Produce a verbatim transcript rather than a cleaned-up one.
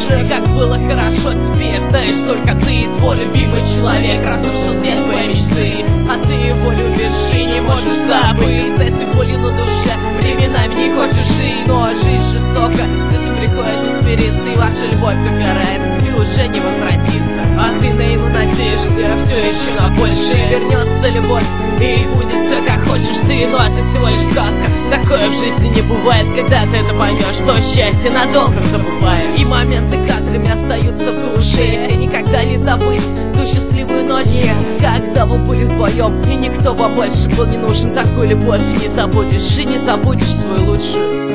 лучше. И как было хорошо, теперь знаешь только ты. Твой любимый человек разрушил все твои мечты, а ты его любишь и не можешь забыть. С этой болью на душе временами не хочешь жить, но жизнь жестока, с этим приходится смириться. И ваша любовь догорает и уже не возвратится, а ты наивно надеешься все еще на большее. Вернется любовь и будет все как хочешь ты, но это всего лишь сказка. Такое в жизни не бывает, когда ты это поймешь, что счастье надолго забываешь. И моменты кадрами остаются в душе, и никогда не забыть ту счастливую ночь, когда вы были вдвоем и никто вам больше был не нужен. Такую любовь не забудешь и не забудешь свою лучшую.